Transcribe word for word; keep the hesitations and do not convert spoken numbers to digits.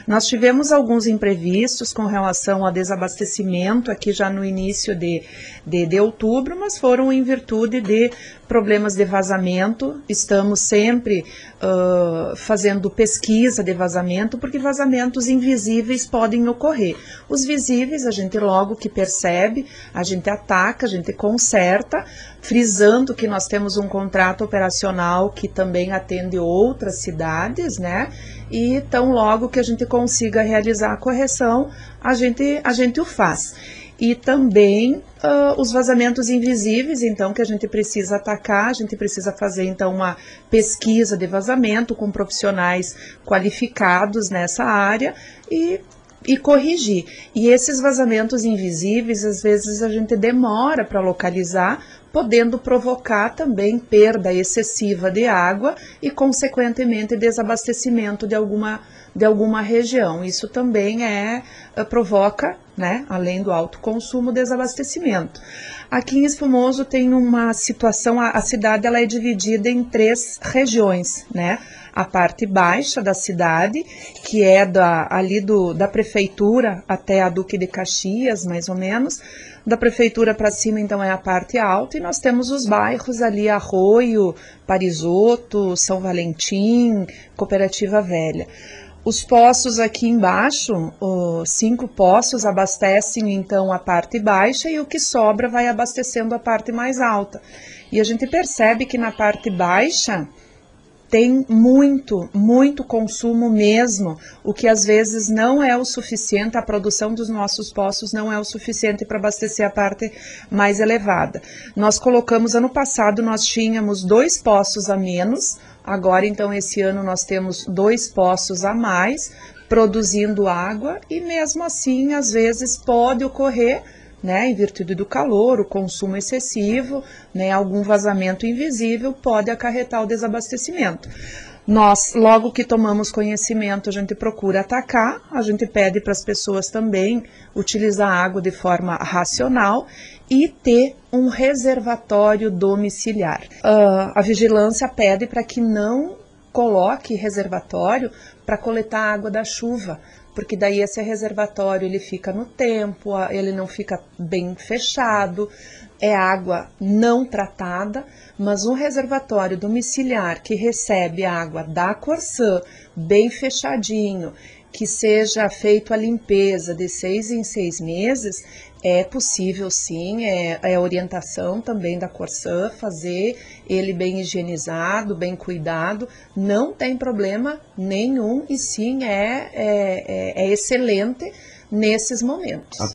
Nós tivemos alguns imprevistos com relação ao desabastecimento aqui já no início de, de, de outubro, mas foram em virtude de problemas de vazamento. Estamos sempre uh, fazendo pesquisa de vazamento, porque vazamentos invisíveis podem ocorrer. Os visíveis a gente logo que percebe, a gente ataca, a gente conserta, frisando que nós temos um contrato operacional que também atende outras cidades, né? E tão logo que a gente consiga realizar a correção, a gente, a gente o faz. E também uh, os vazamentos invisíveis, então, que a gente precisa atacar, a gente precisa fazer, então, uma pesquisa de vazamento com profissionais qualificados nessa área e e corrigir. E esses vazamentos invisíveis, às vezes a gente demora para localizar, podendo provocar também perda excessiva de água e, consequentemente, desabastecimento de alguma, de alguma região. Isso também é, provoca, né, além do alto consumo, desabastecimento. Aqui em Espumoso tem uma situação, a, a cidade ela é dividida em três regiões, né? A parte baixa da cidade, que é da, ali do, da prefeitura até a Duque de Caxias, mais ou menos. Da prefeitura para cima, então, é a parte alta, e nós temos os bairros ali, Arroio, Parisoto, São Valentim, Cooperativa Velha. Os poços aqui embaixo, os cinco poços abastecem então a parte baixa e o que sobra vai abastecendo a parte mais alta. E a gente percebe que na parte baixa tem muito, muito consumo mesmo, o que às vezes não é o suficiente, a produção dos nossos poços não é o suficiente para abastecer a parte mais elevada. Nós colocamos, ano passado nós tínhamos dois poços a menos, agora então esse ano nós temos dois poços a mais, produzindo água, e mesmo assim às vezes pode ocorrer, né, em virtude do calor, o consumo excessivo, né, algum vazamento invisível pode acarretar o desabastecimento. Nós, logo que tomamos conhecimento, a gente procura atacar, a gente pede para as pessoas também utilizar a água de forma racional e ter um reservatório domiciliar. Uh, a vigilância pede para que não coloque reservatório para coletar água da chuva, porque daí esse reservatório ele fica no tempo, ele não fica bem fechado, é água não tratada, mas um reservatório domiciliar que recebe água da Corsã, bem fechadinho, que seja feito a limpeza de seis em seis meses, é possível sim, é, é orientação também da Corsã, fazer ele bem higienizado, bem cuidado, não tem problema nenhum e sim é, é, é, é excelente nesses momentos.